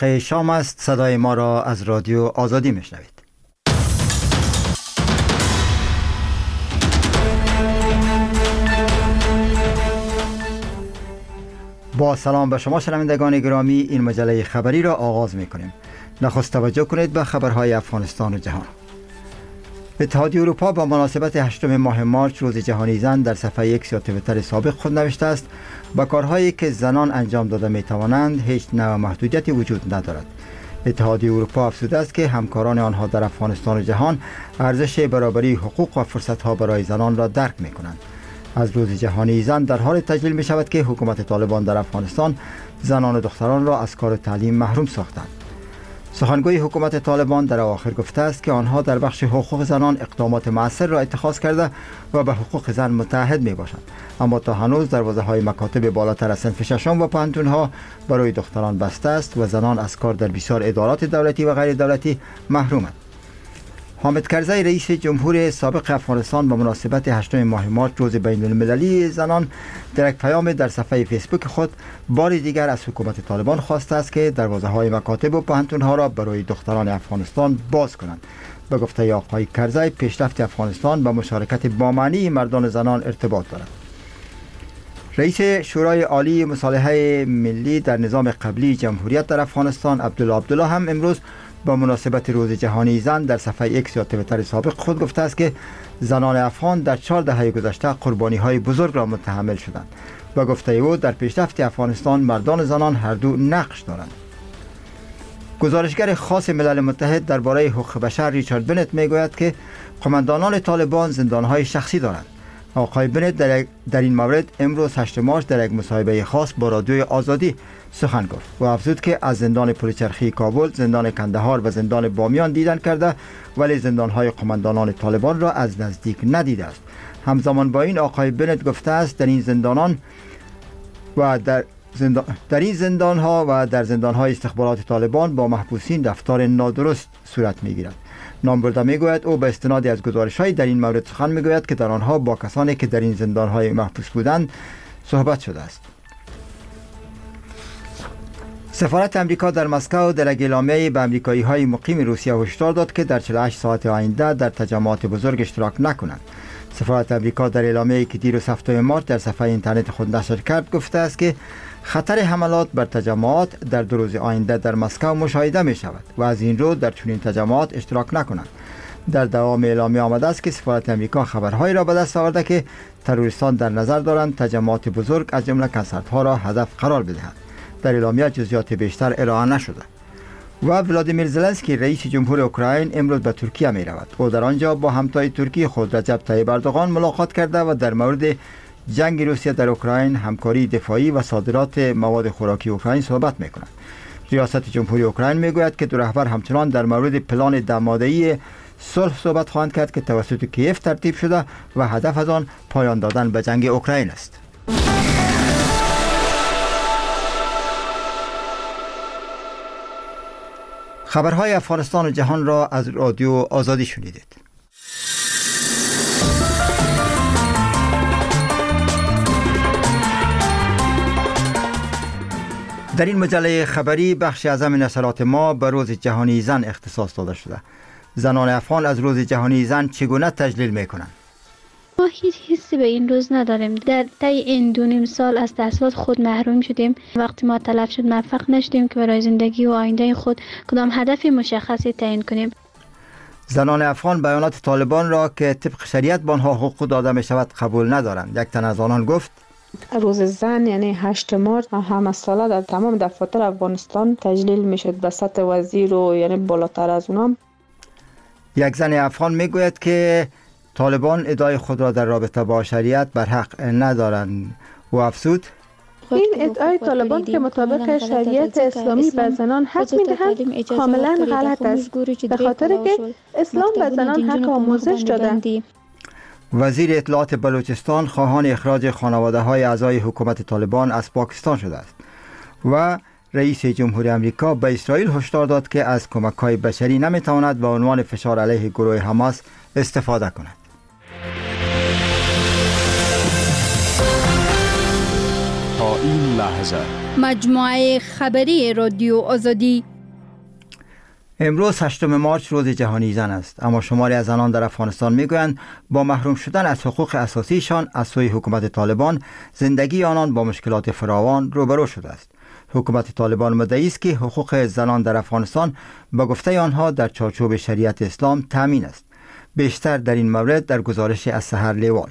دقیقه شام است. صدای ما را از رادیو آزادی میشنوید. با سلام به شما شنوندگان گرامی، این مجله خبری را آغاز می‌کنیم. نخست توجه کنید به خبرهای افغانستان و جهان. اتحادیه اروپا با مناسبت 8 ماه مارچ روز جهانی زن در صفحه X یا توییتر سابق خود نوشته است: با کارهایی که زنان انجام داده می‌توانند هیچ نوع محدودیتی وجود ندارد. اتحادیه اروپا افزوده است که همکاران آنها در افغانستان و جهان ارزش برابری حقوق و فرصت‌ها برای زنان را درک می‌کنند. از روز جهانی زن در حال تجلیل می شود که حکومت طالبان در افغانستان زنان و دختران را از کار تعلیم محروم ساختند. سخنگوی حکومت طالبان در اواخر گفته است که آنها در بخش حقوق زنان اقدامات مؤثر را اتخاذ کرده و به حقوق زن متعهد می باشند، اما تا هنوز دروازه‌های مکاتب بالاتر از صنف ششم و پانتونها برای دختران بسته است و زنان از کار در بسیار ادارات دولتی و غیر دولتی محرومند. حامد کرزی رئیس جمهور سابق افغانستان به مناسبت 8 ماه مارچ روز بین المللی زنان در یک پیام در صفحه فیسبوک خود بار دیگر از حکومت طالبان خواسته است که دروازه‌های مکاتب و پوهنتون‌ها را برای دختران افغانستان باز کنند. به گفته آقای کرزی، پیشرفت افغانستان به مشارکت بامعنی مردان و زنان ارتباط دارد. رئیس شورای عالی مصالحه ملی در نظام قبلی جمهوریت در افغانستان عبدالله هم امروز با مناسبت روز جهانی زن در صفحه X یا توییتر سابق خود گفته است که زنان افغان در 4 دهه گذشته قربانی‌های بزرگ را متحمل شدند. با گفته او در پیشرفت افغانستان مردان و زنان هر دو نقش دارند. گزارشگر خاص ملل متحد درباره حقوق بشر ریچارد بنت میگوید که قماندانان طالبان زندان‌های شخصی دارند. آقای بنت در این مورد امروز 8 مارچ در یک مصاحبه خاص با رادیوی آزادی سخن گفت و افزود که از زندان پلچرخی کابل، زندان کندهار و زندان بامیان دیدن کرده، ولی زندان‌های قماندانان طالبان را از نزدیک ندیده است. همزمان با این آقای بنت گفته است در این زندان‌ها و در زندان‌های استخبارات طالبان با محبوسین رفتار نادرست صورت می‌گیرد. نامبرده میگوید او به استناد از گزارش‌های در این مورد سخن میگوید که در آنها با کسانی که در این زندان‌های محبوس بودند صحبت شده است. سفارت امریکا در مسکو در یک اعلامیه به امریکایی‌های مقیم روسیه هشدار داد که در 48 ساعت آینده در تجمعات بزرگ اشتراک نکنند. سفارت امریکا در اعلامیه‌ای که دیروز 7 مارچ در صفحه اینترنت خود نشر کرد گفته است که خطر حملات بر تجمعات در 2 روز آینده در مسکو مشاهده می شود و از این رو در چنین تجمعات اشتراک نکنند. در دوام اعلامیه آمده است که سفارت امریکا خبرهایی را به دست آورده که تروریستان در نظر دارند تجمعات بزرگ از جمله کنسرت‌ها را هدف قرار بدهند. در اعلامیه جزئیات بیشتر ارائه نشده. و ولادیمیر زلنسکی رئیس جمهور اوکراین امروز به ترکیه می رود. او در آنجا با همتای ترکی خود رجب طیب اردوغان ملاقات کرده و در مورد جنگ روسیه در اوکراین، همکاری دفاعی و صادرات مواد خوراکی اوکراین صحبت می کند. ریاست جمهوری اوکراین می گوید که دو رهبر همچنان در مورد پلان دماده‌ای صلح صحبت خواهند کرد که توسط کیف ترتیب شده و هدف از آن پایان دادن به جنگ اوکراین است. خبرهای افغانستان و جهان را از رادیو آزادی شنیدید. در این مجله خبری بخش اعظم نشرات ما به روز جهانی زن اختصاص داده شده. زنان افغان از روز جهانی زن چگونه تجلیل میکنند؟ ما هیچ حسی به این روز نداریم. در طی این 2.5 سال از تحصیلات خود محروم شدیم. وقتی ما طلب شد موفق نشدیم که برای زندگی و آینده خود کدام هدف مشخصی تعیین کنیم. زنان افغان بیانات طالبان را که طبق شریعت به آنها حقوق داده می شود قبول ندارند. یک تن از آنان گفت روز زن یعنی 8 مارچ همه ساله در تمام دفاتر افغانستان تجلیل می شد به سطح وزیر و یعنی بالاتر از اونام. یک زن افغان می گوید که طالبان ادعای خود را در رابطه با شریعت بر حق ندارند و افزود این ادعای طالبان که مطابق شریعت اسلامی به زنان حق می‌دهند کاملا غلط است، به خاطر که اسلام به زنان حق آموزش داده. وزیر اطلاعات بلوچستان خواهان اخراج خانواده‌های اعضای حکومت طالبان از پاکستان شده است و رئیس جمهوری آمریکا به اسرائیل هشدار داد که از کمک‌های بشری نمی‌تواند به عنوان فشار علیه گروه حماس استفاده کند. تا این لحظه مجموعه خبری رادیو آزادی امروز 8 مارچ روز جهانی زن است، اما شماری از زنان در افغانستان میگویند با محروم شدن از حقوق اساسیشان از سوی حکومت طالبان زندگی آنان با مشکلات فراوان روبرو شده است. حکومت طالبان مدعی است که حقوق زنان در افغانستان به گفته آنها در چارچوب شریعت اسلام تامین است. بیشتر در این مورد در گزارش از سحر لیوال.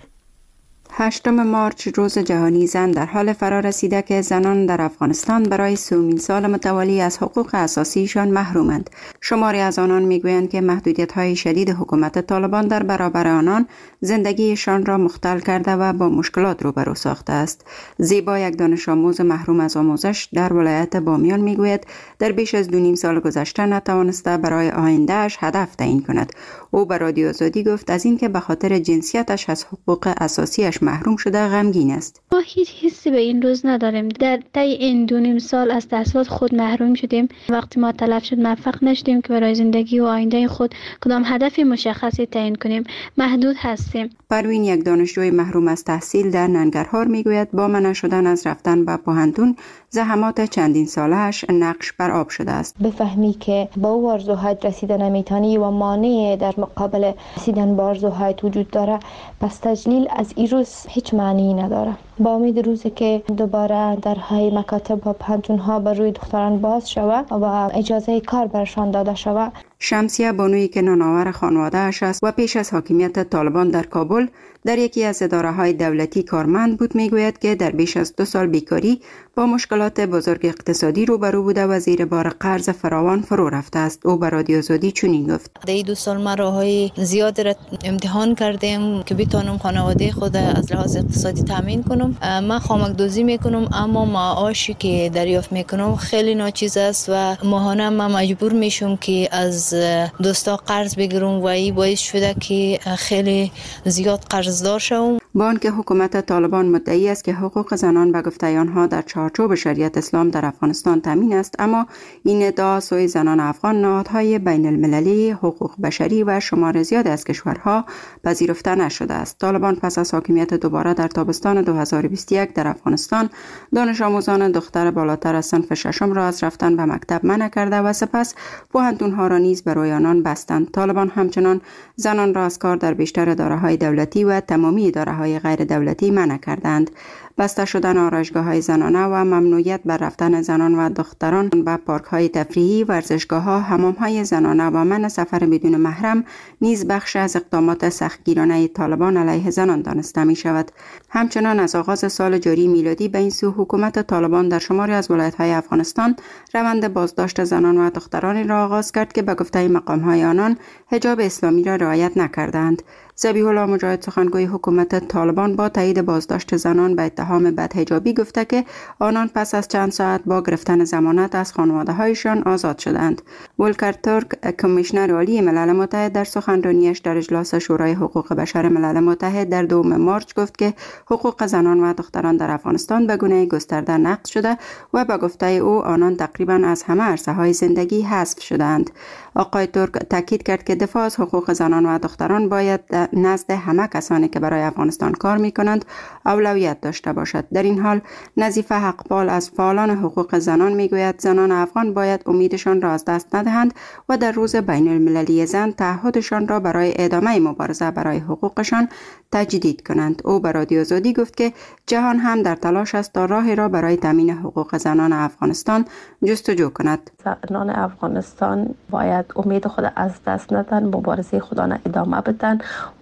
8 مارچ روز جهانی زن در حال فرا رسیده که زنان در افغانستان برای 30 سال متوالی از حقوق اساسیشان محرومند. شماری از آنان میگویند که محدودیت‌های شدید حکومت طالبان در برابر آنان زندگیشان را مختل کرده و با مشکلات روبرو ساخته است. زیبا، یک دانش آموز محروم از آموزش در ولایت بامیان میگوید در بیش از 2.5 سال گذشته نتوانسته برای آیندهش هدف تعیین کند. او به رادیو آزادی گفت از اینکه به خاطر جنسیتش از حقوق اساسیش محروم شده غمگین است. ما هیچ حسی به این روز نداریم. در طی این 2.5 سال از تحصیلات خود محروم شدیم. وقتی ما تلف شد موفق نشدیم که برای زندگی و آینده خود کدام هدف مشخصی تعیین کنیم. محدود هستیم. پروین، یک دانشجوی محروم از تحصیل در ننگرهار میگوید با منع شدن از رفتن به پوهنتون زحمات چندین ساله‌اش نقش بر آب شده است. بفهمی که با او آرزوهایت رسیدن نمیتونی و مانع در مقابل رسیدن به آرزوهایت وجود داره، پس تجلیل از این روز هیچ معنی نداره. با امید روزی که دوباره درهای مکاتب و پوهنتون‌ها بر روی دختران باز شود و اجازه کار برشان داده شود. شمسیه بانویی که نانآور خانواده اش است و پیش از حاکمیت طالبان در کابل در یکی از اداره‌های دولتی کارمند بود، میگوید که در بیش از 2 سال بیکاری با مشکلات بزرگ اقتصادی روبرو بوده و زیر بار قرض فراوان فرو رفته است. او به رادیو آزادی چنین گفت: در این 2 سال ما راههای زیاد را امتحان کردیم که بتونم خانواده خود از لحاظ اقتصادی تامین کنم. من خامک دوزی میکنم، اما معاشی که دریافت میکنم خیلی ناچیز است و ماهانه من مجبور میشم که از دوستا قرض بگیرم و این باعث شده که خیلی زیاد قرضدار شوم. با آنکه حکومت طالبان مدعی است که حقوق زنان به گفته آنها در چارچوب شریعت اسلام در افغانستان تامین است، اما این ادعا سوی زنان افغان نهادهای بین المللی حقوق بشری و شمار زیاد از کشورها پذیرفته نشده است. طالبان پس از حاکمیت دوباره در تابستان 2021 در افغانستان دانش آموزان دختر بالاتر از صنف 6 را از رفتن به مکتب منع کرده و سپس پوهنتون‌ها را نیز برای آنان بستند. طالبان همچنان زنان را از کار در بیشتر اداره‌های دولتی و تمامی اداره‌های غیر دولتی منع کردند. بسته شدن آرایشگاه‌های زنانه و ممنوعیت بر رفتن زنان و دختران به پارک‌های تفریحی، ورزشگاه‌ها، حمام‌های زنانه و منع سفر بدون محرم نیز بخش از اقدامات سختگیرانه طالبان علیه زنان دانسته می‌شود. همچنان از آغاز سال جاری میلادی به این سو حکومت طالبان در شماری از ولایت‌های افغانستان روند بازداشت زنان و دخترانی را آغاز کرد که به گفته مقام‌های آنان حجاب اسلامی را رعایت نکردند. ذبیح الله مجاهد، سخنگوی حکومت طالبان، با تایید بازداشت زنان به اتهام بدحجابی گفته که آنان پس از چند ساعت با گرفتن ضمانت از خانواده‌هایشان آزاد شدند. ولکر ترک، کمیشنر عالی ملل متحد، در سخنرانیش در اجلاس شورای حقوق بشر ملل متحد در 2 مارچ گفت که حقوق زنان و دختران در افغانستان به گونه گسترده نقض شده و به گفته او آنان تقریبا از همه عرصه‌های زندگی حذف شدند. آقای ترک تاکید کرد که دفاع از حقوق زنان و دختران باید نزد همه کسانی که برای افغانستان کار می‌کنند اولویت داشته باشد. در این حال نظیفه حقپال از فعالان حقوق زنان میگوید زنان افغان باید امیدشان را از دست ندهند و در روز بین المللی زن تعهدشان را برای ادامه مبارزه برای حقوقشان تجدید کنند. او به رادیو آزادی گفت که جهان هم در تلاش است تا راهی را برای تامین حقوق زنان افغانستان جستجو کند. زنان افغانستان باید امید خود از دست ندن، مبارزه خودانه ادامه بدن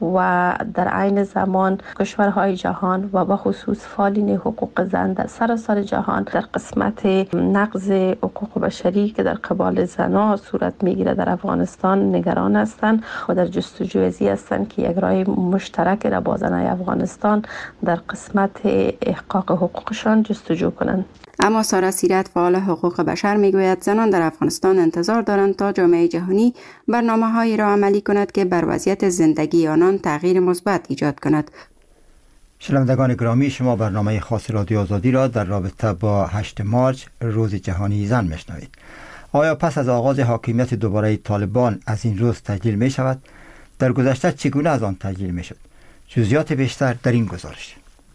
و در عین زمان کشورهای جهان و به خصوص فعالین حقوق زن در سراسر جهان در قسمت نقض حقوق بشری که در قبال زنان صورت میگیره در افغانستان نگران هستند و در جستجوی ازی هستند که یک راه مشترک را با زنان افغانستان در قسمت احقاق حقوقشان جستجو کنند. اما سارا سیرت، فعال حقوق بشر، میگوید زنان در افغانستان انتظار دارند تا جامعه جهانی برنامه‌هایی را عملی کند که بر وضعیت زندگی آنان تغییر مثبت ایجاد کند. شنوندگان گرامی، شما برنامه خاص رادیو آزادی را در رابطه با 8 مارچ روز جهانی زن میشنوید. آیا پس از آغاز حاکمیت دوباره طالبان از این روز تجلیل می شود؟ در گذشته چگونه از آن تجلیل می شد؟ جزئیات بیشتر در این گزارش.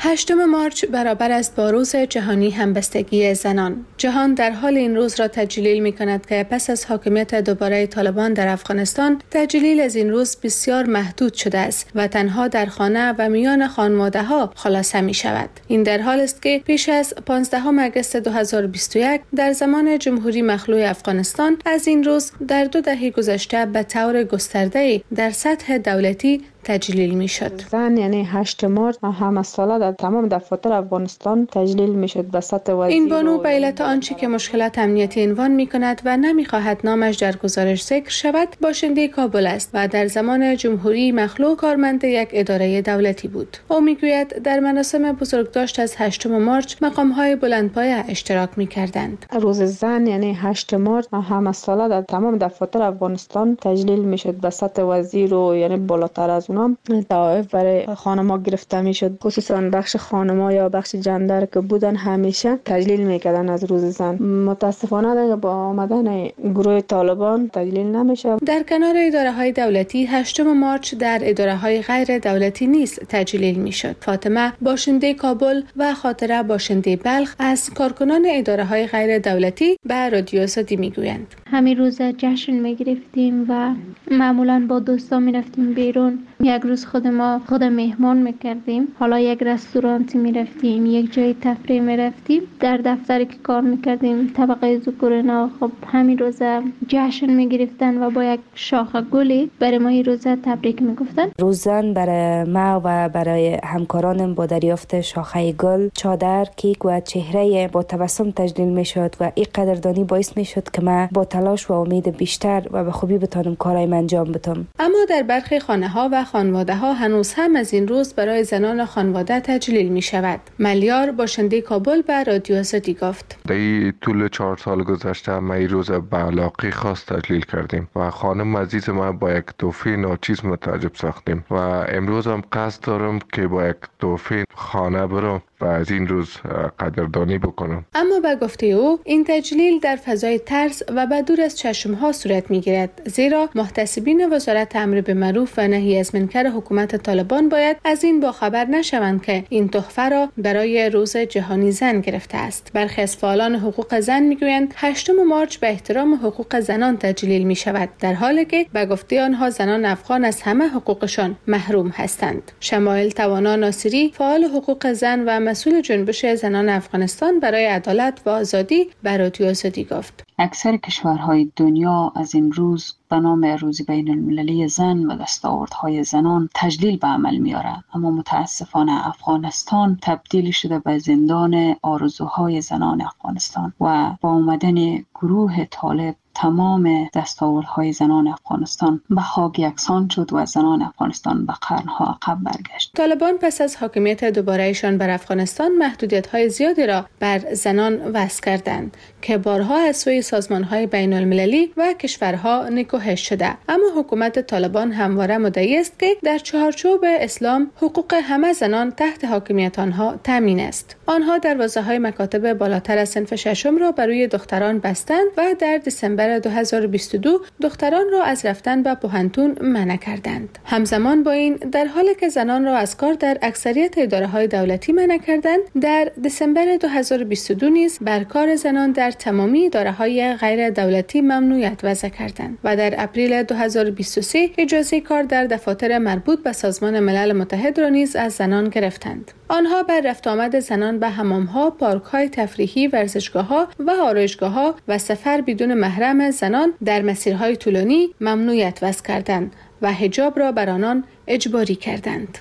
8 مارچ برابر است با روز جهانی همبستگی زنان. جهان در حال این روز را تجلیل می کند که پس از حاکمیت دوباره طالبان در افغانستان، تجلیل از این روز بسیار محدود شده است و تنها در خانه و میان خانواده ها خلاصه می شود. این در حال است که پیش از 15 آگوست 2021 در زمان جمهوری مخلوع افغانستان از این روز در 2 دهه گذشته به طور گسترده در سطح دولتی تجلیل می شد. زن یعنی 8 مارچ همه ساله در تمام دفاتر افغانستان تجلیل می شد به سطح وزیر. این بانو به علت آنچه که مشکلات امنیتی عنوان می کند و نمی خواهد نامش در گزارش ذکر شود، باشنده کابل است و در زمان جمهوری مخلوع کارمند یک اداره دولتی بود. او می گوید در مراسم بزرگداشت از 8 مارچ مقام های بلندپایه اشتراک می کردند. روز زن یعنی 8 مارچ همه ساله در تمام دفاتر افغانستان تجلیل می شد به سطح وزیر و یعنی بالاتر از اونم توافق برای خانم‌ها گرفته میشد. خصوصا بخش خانم‌ها یا بخش جندر که بودن همیشه تجلیل میکردن از روز زن. متاسفانه دیگه با آمدن گروه طالبان تجلیل نمیشه. در کنار اداره‌های دولتی 8 مارچ در اداره‌های غیر دولتی نیز تجلیل میشد. فاطمه باشنده کابل و خاطره باشنده بلخ از کارکنان اداره‌های غیر دولتی به رادیو آزادی میگویند. همین روز جشن میگرفتیم و معمولا با دوستان میرفتیم بیرون. یک روز خود مهمان میکردیم. حالا یک رستورانتی میرفتیم، یک جای تفریح میرفتیم. در دفتری که کار میکردیم طبقه ذکورنا خب همین روز جشن میگرفتن و با یک شاخه گلی برای ما این روز تبریک میگفتن. روز زن برای ما و برای همکارانم با دریافت شاخه گل، چادر، کیک و چهره با تبسم تجلیل میشد و این قدردانی باعث میشد که ما با تلاش و امید بیشتر و به خوبی بتونم کارایم انجام بدم. اما در برخی خانه‌ها و خانواده‌ها هنوز هم از این روز برای زنان خانواده تجلیل می شود. ملیار باشنده کابل به رادیو آزادی گفت. در طول 4 سال گذشته ما این روز به علاقه خاص تجلیل کردیم و خانم عزیز ما با یک تحفه ناچیز متعجب ساختیم و امروز هم قصد دارم که با یک تحفه خانه برم و از این روز قدردانی بکنم. اما به گفته او این تجلیل در فضای ترس و به دور از چشمها صورت می گیرد، زیرا محتسبین وزارت امر به معروف و نهی از منکر حکومت طالبان باید از این باخبر نشوند که این تحفه را برای روز جهانی زن گرفته است. برخی از فعالان حقوق زن میگویند 8 مارچ به احترام حقوق زنان تجلیل می شود، در حالی که به گفته آنها زنان افغان از همه حقوقشان محروم هستند. شمایل توانا ناصری، فعال حقوق زن و مسئول جنبش زنان افغانستان برای عدالت و آزادی به رادیو آزادی گفت. اکثر کشورهای دنیا از این روز به نام روز بین المللی زن و دستاوردهای زنان تجلیل به عمل میاره، اما متاسفانه افغانستان تبدیل شده به زندان آرزوهای زنان افغانستان و با اومدن گروه طالب تمام دستاوردهای زنان افغانستان به خاک یکسان شد و زنان افغانستان به قرنها عقب برگشت. طالبان پس از حاکمیت دوباره‌ایشان بر افغانستان محدودیت‌های زیادی را بر زنان وضع کردند که بارها از سوی سازمان‌های بین‌المللی و کشورها نکوهش شده، اما حکومت طالبان همواره مدعی است که در چارچوب اسلام حقوق همه زنان تحت حاکمیت آنها تامین است. آنها دروازه‌های مکاتب بالاتر از صنف ششم را برای دختران بستند و در دسامبر 2022 دختران را از رفتن به پوهنتون منع کردند. همزمان با این، در حالی که زنان را از کار در اکثریت اداره‌های دولتی منع کردند، در دسامبر 2022 نیز بر کار زنان در تمامی اداره‌های غیر دولتی ممنوعیت وضع کردند و در اپریل 2023 اجازه کار در دفاتر مربوط به سازمان ملل متحد را نیز از زنان گرفتند. آنها بر رفت آمد زنان به حمام‌ها، پارک‌های تفریحی، ورزشگاه‌ها و آرایشگاه‌ها و سفر بدون محرم زنان در مسیرهای طولانی ممنوعیت وضع کردند و حجاب را بر آنان اجباری کردند.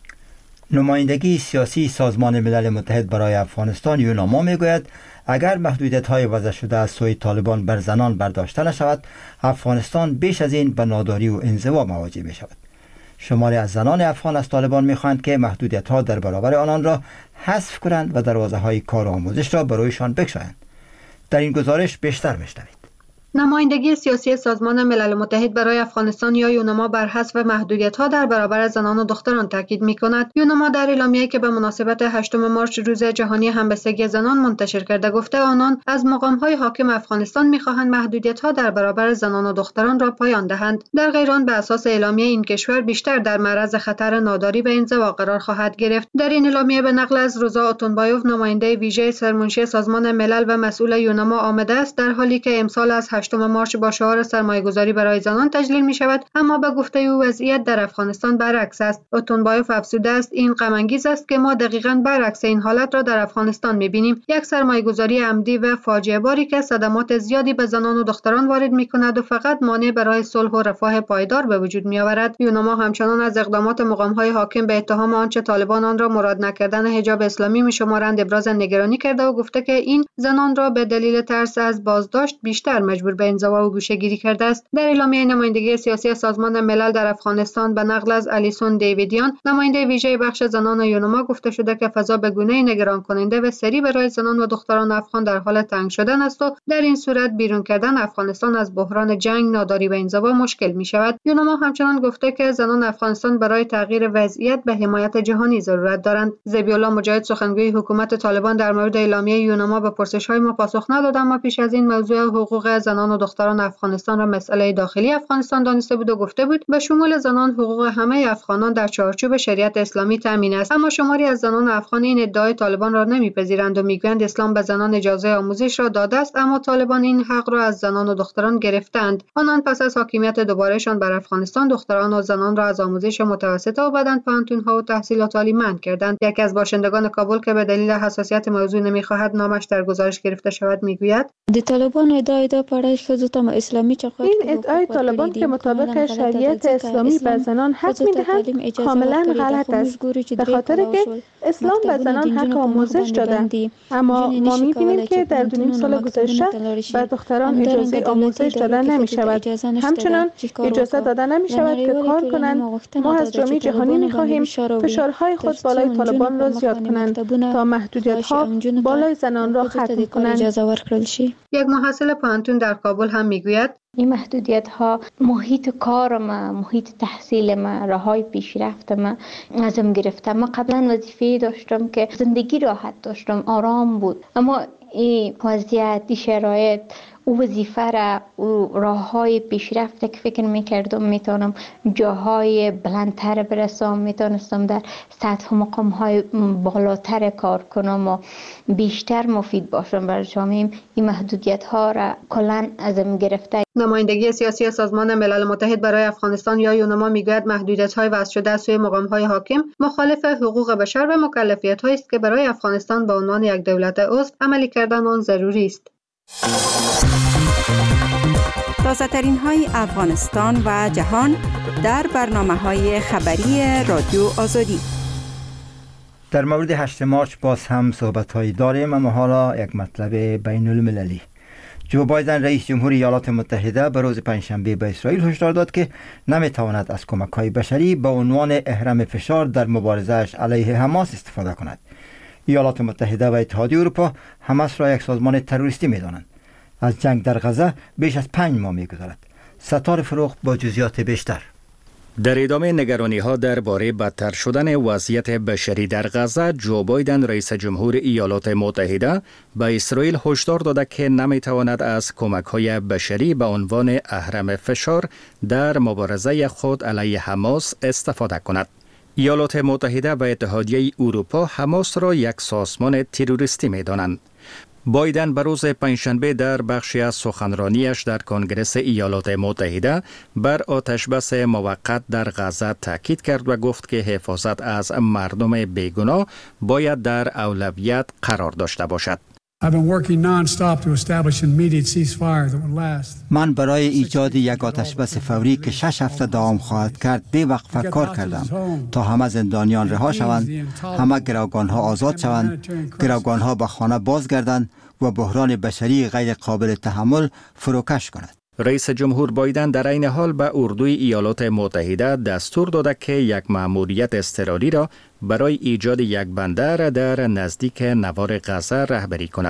نمایندگی سیاسی سازمان ملل متحد برای افغانستان یوناما میگوید اگر محدودیت‌های وضع شده از سوی طالبان بر زنان برداشته نشود، افغانستان بیش از این به ناداری و انزوا مواجه می شود. شماری از زنان افغان از طالبان می‌خواهند که محدودیت‌ها در برابر آنان را حذف کنند و دروازه‌های کار و آموزش را برایشان بگشایند. در این گزارش بیشتر بشنوید. نمایندگی سیاسی سازمان ملل متحد برای افغانستان یا یونما بر حذف محدودیت‌ها در برابر زنان و دختران تاکید می‌کند. یونما در اعلامیه‌ای که به مناسبت 8 مارس روز جهانی همبستگی زنان منتشر کرده گفته آنان از مقام‌های حاکم افغانستان می‌خواهند محدودیت‌ها در برابر زنان و دختران را پایان دهند. در غیر آن به اساس اعلامیه این کشور بیشتر در معرض خطر ناداری و انزوا قرار خواهد گرفت. در این اعلامیه به نقل از روزا اوتونبایوف نماینده ویژه سرمنشی سازمان ملل و مسئول یونما آمده است در حالی که امسال از 8 مارس با شعار سرمایه‌گذاری برای زنان تجلیل می‌شود، اما به گفته او وضعیت در افغانستان برعکس است. اوتونبایوف افزوده است این غم انگیز است که ما دقیقاً برعکس این حالت را در افغانستان می‌بینیم، یک سرمایه‌گذاری عمدی و فاجعه باری که صدمات زیادی به زنان و دختران وارد می‌کند و فقط مانع برای صلح و رفاه پایدار به وجود می‌آورد. یونما همچنان از اقدامات مقام‌های حاکم به اتهام آنچه طالبان آن را مراد نکردن حجاب اسلامی می‌شمارند ابراز نگرانی کرده و گفته که این زنان را به دلیل ترس از بازداشت بیشتر مجبور به انزوا و گوشه‌گیری کرده است. در اعلامیه نمایندگی سیاسی سازمان ملل در افغانستان به نقل از الیسون دیویدیان نماینده ویژه بخش زنان و یونما گفته شده که فضا به گونه‌ای نگران کننده و سری برای زنان و دختران افغان در حال تنگ شدن است و در این صورت بیرون کردن افغانستان از بحران جنگ، ناداری و انزوا مشکل می‌شود. یونما همچنان گفته که زنان افغانستان برای تغییر وضعیت به حمایت جهانی ضرورت دارند. ذبیح‌الله مجاهد سخنگوی حکومت طالبان در مورد اعلامیه یونما به پرسش‌های ما پاسخ نداد، اما پیش از این موضوع حقوق زنان و دختران افغانستان را مسئله داخلی افغانستان دانسته بود و گفته بود به شمول زنان حقوق همه افغانان در چارچوب شریعت اسلامی تامین است. اما شماری از زنان افغان این ادعای طالبان را نمیپذیرند و میگویند اسلام به زنان اجازه آموزش را داده است، اما طالبان این حق را از زنان و دختران گرفتند. آنان پس از حاکمیت دوبارهشان بر افغانستان دختران و زنان را از آموزش متوسطه و بعداً پانتون‌ها و تحصیلات عالی منع کردند. یکی از باشندگان کابل که به دلیل حساسیت موضوع نمیخواهد نامش در گزارش گرفته شود میگوید طالبان ادعای اسلامی این ادعای طالبان که مطابق شریعت اسلامی به زنان حق میدهند کاملا غلط است، به خاطر که اسلام به زنان حق آموزش داده، اما ما میبینیم که در 2.5 سال گذشته به دختران اجازه آموزش داده نمی شود. همچنان اجازه داده نمی شود که کار کنند. ما از جامعه جهانی می خواهیم فشارهای خود بالای طالبان را زیاد کنند تا محدودیت ها بالای زنان را ختم کنند. یک محصل پانتون در کابل هم میگوید این محدودیت ها محیط کار ما، محیط تحصیل ما، راههای پیشرفت ما ازم گرفته. ما قبلا وظیفه داشتم که زندگی راحت داشتم، آرام بود، اما این وضعیت، این شرایط او وظیفه را، او راههای پیشرفت که فکر میکردم میتونم جاهای بلندتر برسم، میتونستم در سطح مقامهای بالاتر کار کنم و بیشتر مفید باشم برای جامعه، این محدودیت ها را کلاً ازم گرفته. نمایندگی سیاسی سازمان ملل متحد برای افغانستان یا یونما میگوید محدودیت‌های وضع شده از سوی مقام‌های حاکم مخالف حقوق بشر و مکلفیت‌هایی است که برای افغانستان به عنوان یک دولت عضو عملی کردن آن ضروری است. تازه‌ترین های افغانستان و جهان در برنامه‌های خبری رادیو آزادی. در مورد 8 مارس باز هم صحبت‌هایی داریم، اما حالا یک مطلب بین المللی. جو بایدن رئیس جمهور ایالات متحده به روز پنجشنبه به اسرائیل هشدار داد که نمیتواند از کمک‌های بشری به عنوان اهرم فشار در مبارزه‌اش علیه حماس استفاده کند. ایالات متحده و اتحادیه اروپا حماس را یک سازمان تروریستی می‌دانند. از جنگ در غزه بیش از 5 ماه می‌گذرد. ستار فروغ با جزئیات بیشتر. در ادامه نگرانی‌ها درباره بدتر شدن وضعیت بشری در غزه، جو بایدن رئیس جمهور ایالات متحده به اسرائیل هشدار داده که نمی‌تواند از کمک‌های بشری به عنوان اهرم فشار در مبارزه خود علیه حماس استفاده کند. ایالات متحده و اتحادیه اروپا حماس را یک سازمان تروریستی می‌دانند. بایدن به روز پنجشنبه در بخشی از سخنرانیش در کنگره ایالات متحده بر آتشبس موقت در غزه تاکید کرد و گفت که حفاظت از مردم بیگناه باید در اولویت قرار داشته باشد. من برای ایجاد یک آتشبس فوری که 6 هفته دوام خواهد کرد بی‌وقفه کار کردم تا همه زندانیان رها شوند، همه گروگان‌ها آزاد شوند، گروگان‌ها به خانه بازگردند و بحران بشری غیر قابل تحمل فروکش کند. رئیس جمهور بایدن در این حال به اردوی ایالات متحده دستور داده که یک مأموریت اضطراری را برای ایجاد یک بندر در نزدیک نوار غزه رهبری کند.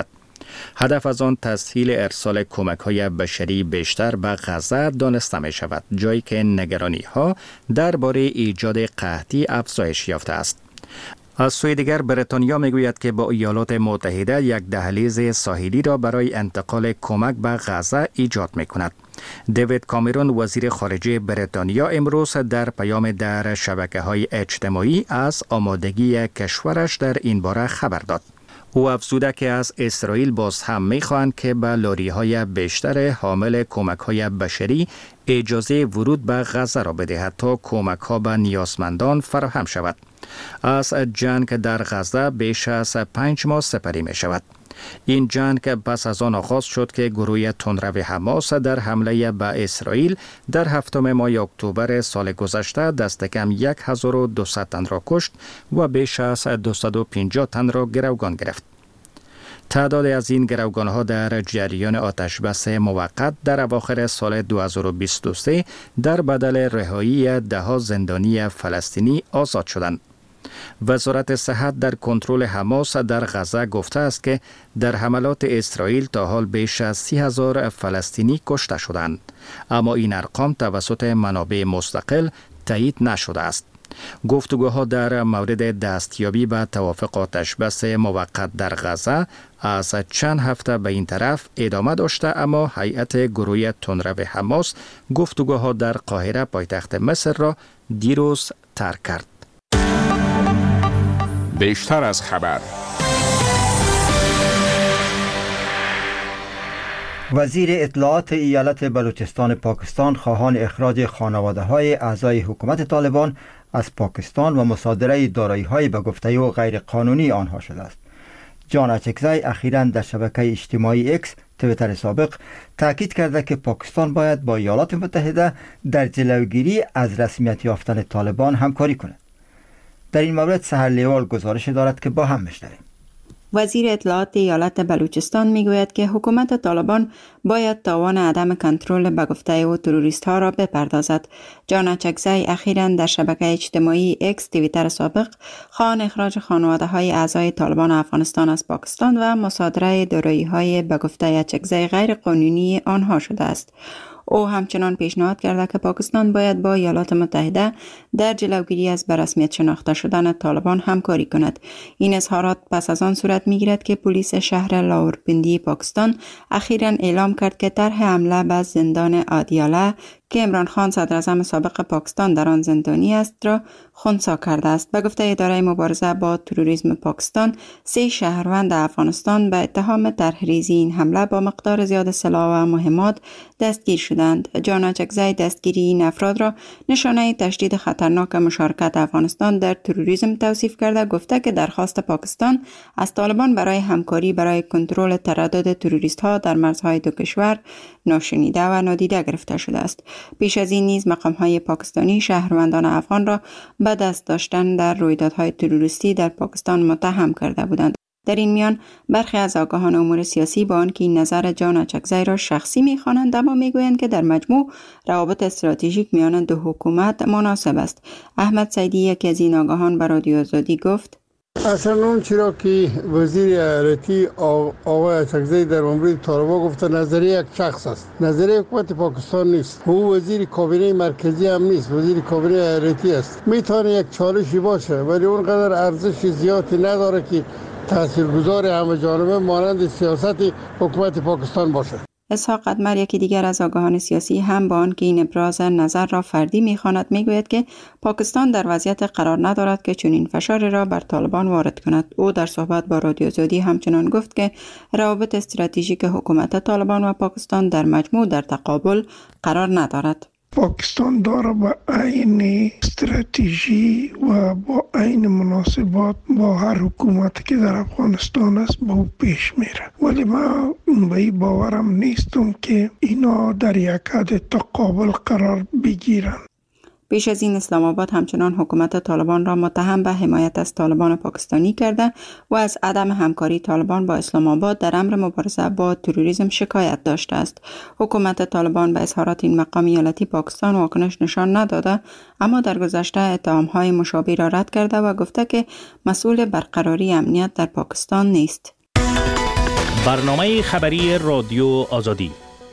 هدف از آن تسهیل ارسال کمک‌های بشری بیشتر به غزه دانسته می شود، جایی که نگرانی‌ها درباره ایجاد قحطی افزایش یافته است. از سوی دیگر بریتانیا میگوید که با ایالات متحده یک دهلیز ساحلی را برای انتقال کمک به غزه ایجاد می کند. دیوید کامرون وزیر خارجه بریتانیا امروز در پیام در شبکه‌های اجتماعی از آمادگی کشورش در این باره خبر داد. او افزوده که از اسرائیل باز هم می‌خواهند که به لاری‌های بیشتر حامل کمک‌های بشری اجازه ورود به غزه را بدهد تا کمک‌ها به نیازمندان فراهم شود. از جنگ در غزه بیش از 5 ماه سپری می شود. این جنگ پس از آن آغاز شد که گروه تندرو حماس در حمله به اسرائیل در 7 ماه اکتبر سال گذشته دست کم 1200 تن را کشت و بیش از 250 تن را گروگان گرفت. تعداد از این گروگان‌ها در جریان آتشبس موقت در اواخر سال 2023 در بدل رهایی ده‌ها زندانی فلسطینی آزاد شدند. وزارت صحت در کنترل حماس در غزه گفته است که در حملات اسرائیل تا حال بیش از 30,000 فلسطینی کشته شدند، اما این ارقام توسط منابع مستقل تایید نشده است. گفتگوها در مورد دستیابی به توافق آتشبس موقت در غزه از چند هفته به این طرف ادامه داشته، اما هیئت گروه تندرو حماس گفتگوها در قاهره پایتخت مصر را دیروز ترک کرد. بیشتر از خبر. وزیر اطلاعات ایالت بلوچستان پاکستان خواهان اخراج خانواده‌های اعضای حکومت طالبان از پاکستان و مصادره دارایی‌های به گفته او غیر قانونی آنها شده است. جان اچکزی اخیراً در شبکه اجتماعی اکس توییتر سابق تاکید کرده که پاکستان باید با ایالات متحده در جلوگیری از رسمیت یافتن طالبان همکاری کند. در این مورد سحر لیوال گزارش دارد که با هم بشنویم. وزیر اطلاعات ایالت بلوچستان میگوید که حکومت طالبان باید تاوان عدم کنترل به گفته او تروریست ها را بپردازد. جان اچکزی اخیراً در شبکه اجتماعی اکس توییتر سابق خواهان اخراج خانواده های اعضای طالبان افغانستان از پاکستان و مصادره دارایی های به گفته اچکزی غیر قانونی آنها شده است. او همچنان پیشنهاد کرده که پاکستان باید با ایالات متحده در جلوگیری از به رسمیت شناخته شدن طالبان همکاری کند. این اظهارات پس از آن صورت میگیرد که پلیس شهر لاورپندی پاکستان اخیراً اعلام کرد که طرح حمله به زندان آدیاله که عمران خان صدر اعظم سابق پاکستان در آن زندانی است را خنثی کرده است. به گفته اداره مبارزه با تروریسم پاکستان 3 شهروند افغانستان به اتهام طرحریزی این حمله با مقدار زیاد سلاح و مهمات دستگیر شدند. جان اچکزی دستگیری این افراد را نشانه تشدید خطرناک مشارکت افغانستان در تروریسم توصیف کرده، گفته که درخواست پاکستان از طالبان برای همکاری برای کنترل تردد تروریست ها در مرزهای دو کشور ناشنیده و نادیده گرفته شده است. پیش از این نیز مقام‌های پاکستانی شهروندان افغان را به دست داشتن در رویدادهای تروریستی در پاکستان متهم کرده بودند. در این میان برخی از آگاهان امور سیاسی با آنکه این نظر جان اچکزی را شخصی می‌خوانند، اما میگویند که در مجموع روابط استراتژیک میان دو حکومت مناسب است. احمد سیدی یکی از این آگاهان به رادیو آزادی گفت: اصلا اون چرا که وزیر ایالتی آقای اچکزی در مورد طالبان گفته نظریه یک شخص است، نظریه حکومت پاکستان نیست. او وزیر کابینه مرکزی هم نیست، وزیر کابینه ایالتی است. میتونه یک چالشی باشه ولی اونقدر ارزش زیادی نداره که تاثیرگذار همه جانبه مانند سیاست حکومت پاکستان باشه. اسحاق قدمر یکی دیگر از آگاهان سیاسی هم با آنکه این ابراز نظر را فردی می‌خواند میگوید که پاکستان در وضعیت قرار ندارد که چنین فشاری را بر طالبان وارد کند. او در صحبت با رادیو آزادی همچنان گفت که روابط استراتژیک حکومت طالبان و پاکستان در مجموع در تقابل قرار ندارد. پاکستان داره با عین استراتژی و با عین مناسبات با هر حکومت که در افغانستان است با او پیش میره، ولی من به این باورم نیستم که اینا در یک حد تقابل قرار بگیرن. پیش از این اسلام آباد همچنان حکومت طالبان را متهم به حمایت از طالبان پاکستانی کرده و از عدم همکاری طالبان با اسلام آباد در امر مبارزه با تروریسم شکایت داشته است. حکومت طالبان به اظهارات این مقام ایالتی پاکستان واکنش نشان نداده، اما در گذشته اتهام‌های مشابه را رد کرده و گفته که مسئول برقراری امنیت در پاکستان نیست. برنامه خبری رادیو آزادی.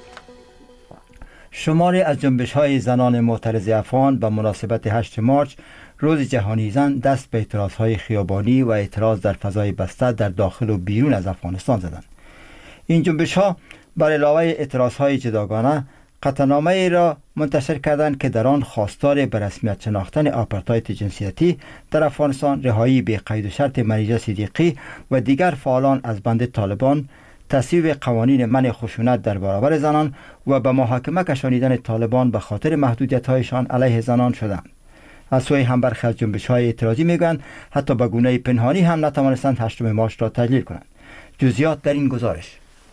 شماری از جنبش‌های زنان معترض افغان به مناسبت 8 مارچ روز جهانی زن دست به اعتراضهای خیابانی و اعتراض در فضای بسته در داخل و بیرون از افغانستان زدند. این جنبش‌ها بر علاوه اعتراضهای جداگانه قطعنامه ای را منتشر کردند که در آن خواستار به رسمیت شناختن آپارتاید جنسیتی در افغانستان، رهایی بی قید و شرط منیژه صدیقی و دیگر فعالان از بند طالبان، تصویب قوانین منع خشونت در برابر زنان و به محاکمه کشانیدن طالبان به خاطر محدودیت‌هایشان علیه زنان شدند. از سوی هم برخی از جنبش‌های اعتراضی میگویند حتی به گونه پنهانی هم نتوانستند 8 مارچ را تجلیل کنند. جزئیات در این گزارش.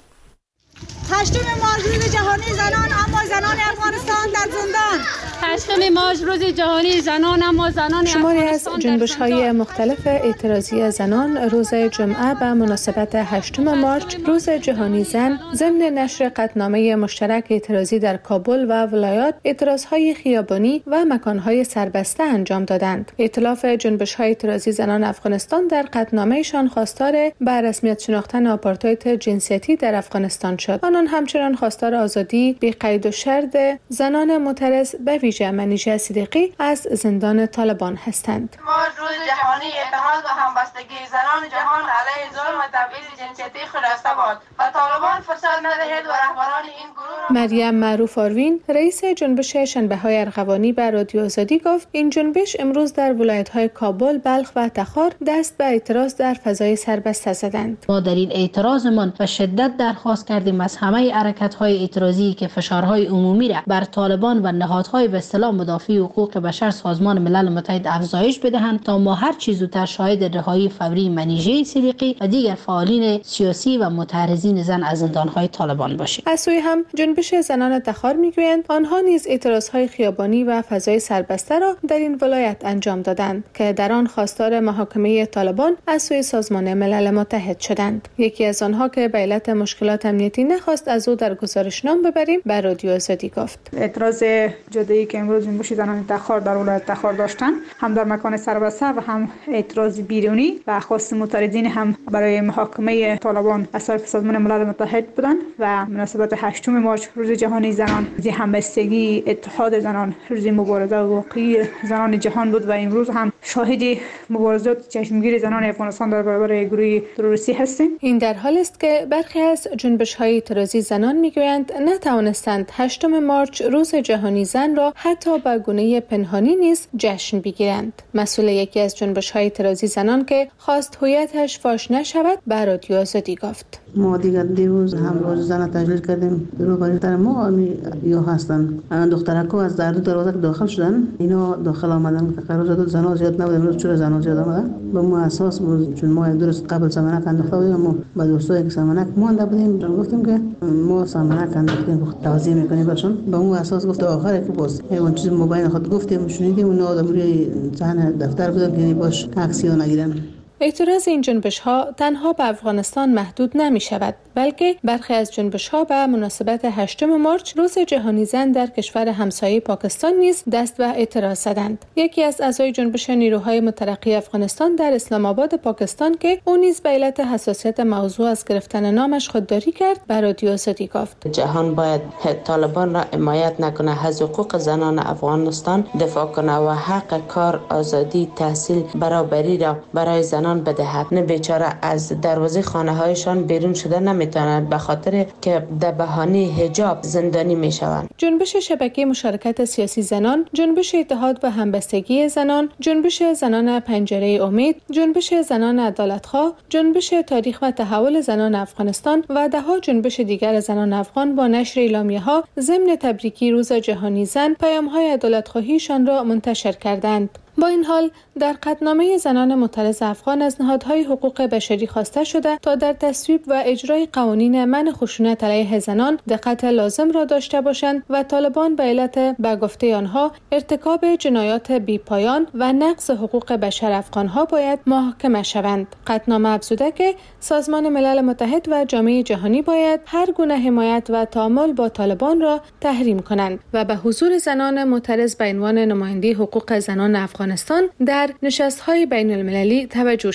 8 مارچ روز جهانی زنان، اما زنان افغانستان در زندان. 8 مارچ روز جهانی زنان، اما زنان شماری از جنبش‌های مختلف اعتراضی زنان روز جمعه به مناسبت 8 مارچ روز جهانی زن ضمن نشر قطعنامه مشترک اعتراضی در کابل و ولایات اعتراضهای خیابانی و مکانهای سربسته انجام دادند. ائتلاف جنبش‌های اعتراضی زنان افغانستان در قطعنامه‌شان خواستار به رسمیت شناختن آپارتاید جنسیتی در افغانستان شد. آنان همچنان خواستار آزادی بی قید و شرط زنان معترض به ویژه منیژه صدیقی از زندان طالبان هستند. ما روز جهانی اتحاد و همبستگی زنان جهان علیه ظلم و تبعیض جنسیتی خلاصه باد و طالبان فرصت ندهید و رهبران این گروه. مریم معروف آروین رئیس جنبش شنبه‌های ارغوانی به رادیو آزادی گفت این جنبش امروز در ولایت‌های کابل، بلخ و تخار دست به اعتراض در فضای سربسته زدند. ما در این اعتراضمان به شدت درخواست کردیم از همه حرکت‌های اعتراضی که فشارهای عمومی را بر طالبان و نهادهای به اصطلاح مدافع حقوق بشر سازمان ملل متحد افزایش بدهند تا ما هر چیز زودتر شاهد رهایی فوری منیژه صدیقی و دیگر فعالین سیاسی و معترضین زن از زندان‌های طالبان باشیم. از سوی هم جنبش زنان تخار میگویند آنها نیز اعتراضهای خیابانی و فضای سربسته را در این ولایت انجام دادند که در آن خواستار محاکمه طالبان از سوی سازمان ملل متحد شدند. یکی از آنها که به علت مشکلات امنیتی نخواست از او در گزارشنامه ببریم به رادیو آزادی گفت. اعتراض جدایی که امروز جنبش زنان تخار در ولایت تخار داشتن، هم در مکان سربسته و هم اعتراض بیرونی و خواست معترضین هم برای محاکمه طالبان از طرف سازمان ملل متحد بودند و مناسبت 8 مارچ روز جهانی زنان، روز همبستگی اتحاد زنان، روز مبارزه واقعی زنان جهان بود و امروز هم شاهد مبارزات چشمگیر زنان افغانستان در برابر گروه تروریستی هستیم. این در حالی است که برخی از جنبش‌های اعتراضی زنان میگویند نتوانستند 8 مارچ روز جهانی زن را حتی به گونه پنهانی نیز جشن بگیرند. مسئول یکی از جنبش‌های اعتراضی زنان که خواست هویتش فاش نشود به رادیو آزادی گفت. ما دیروز هم روز زن تجلیل کردیم. روبروی ما یا هستن دخترکو از در دو دروازه داخل شدن، اینا داخل آمدن که قرار شد زنا زیاد نبود. امروز چرا زنا زیاد آمدن؟ به ما اساس چون ما درست قبل سمنک انداخته بودیم، ما با دوستای که سمنک مونده بودیم گفتیم که ما سمنک انداختیم توضیح میکنیم برشون. به اون اساس گفت آخر که باز اون چیز موبایل خود گفتیم شنیدیم اونا روی صحنه دفتر بودن که باش عکسی نگیرن. اعتراض این جنبش‌ها تنها به افغانستان محدود نمی شود، بلکه برخی از جنبش‌ها به مناسبت 8 مارچ روز جهانی زن در کشور همسایه پاکستان نیز دست به اعتراض زدند. یکی از اعضای جنبش نیروهای مترقی افغانستان در اسلام آباد پاکستان که او نیز به علت حساسیت موضوع از گرفتن نامش خودداری کرد، به رادیو آزادی گفت: جهان باید طالبان را حمایت نکنه، از حقوق زنان افغانستان دفاع کنه و حق کار، آزادی، تحصیل، برابری را برای زنان بدهد. نه بیچاره از دروازه خانه هایشان بیرون شده نمیتونند به خاطر که در بهانه حجاب زندانی میشوند. جنبش شبکه مشارکت سیاسی زنان، جنبش اتحاد و همبستگی زنان، جنبش زنان پنجره امید، جنبش زنان عدالتخواه، جنبش تاریخ و تحول زنان افغانستان و دهها جنبش دیگر زنان افغان با نشر اعلامیه‌ها ضمن تبریکی روز جهانی زن پیام‌های عدالتخواهیشان را منتشر کردند. با این حال در قطعنامه زنان معترض افغان از نهادهای حقوق بشری خواسته شده تا در تصویب و اجرای قوانین منع خشونت علیه زنان دقت لازم را داشته باشند و طالبان به علت به گفته آنها ارتکاب جنایات بی‌پایان و نقض حقوق بشر افغانها باید محاکمه شوند. قطعنامه افزوده که سازمان ملل متحد و جامعه جهانی باید هر گونه حمایت و تعامل با طالبان را تحریم کنند و به حضور زنان معترض به عنوان نماینده حقوق زنان افغانستان در نشست‌های بین‌المللی توجه شود.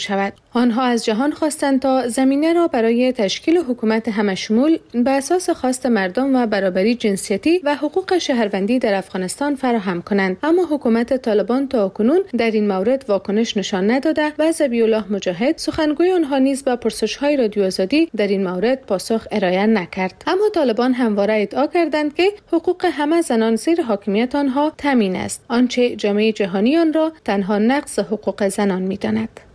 آنها از جهان خواستند تا زمینه را برای تشکیل حکومت همشمول به اساس خواست مردم و برابری جنسیتی و حقوق شهروندی در افغانستان فراهم کنند، اما حکومت طالبان تاکنون در این مورد واکنش نشان نداده و ذبیح الله مجاهد سخنگوی آنها نیز به پرسش‌های رادیو آزادی در این مورد پاسخ ارائه نکرد. اما طالبان همواره ادعا کردند که حقوق همه زنان زیر حاکمیت آنها تامین است، آنچه جامعه جهانی آن را تنها نقض حقوق زنان می‌داند.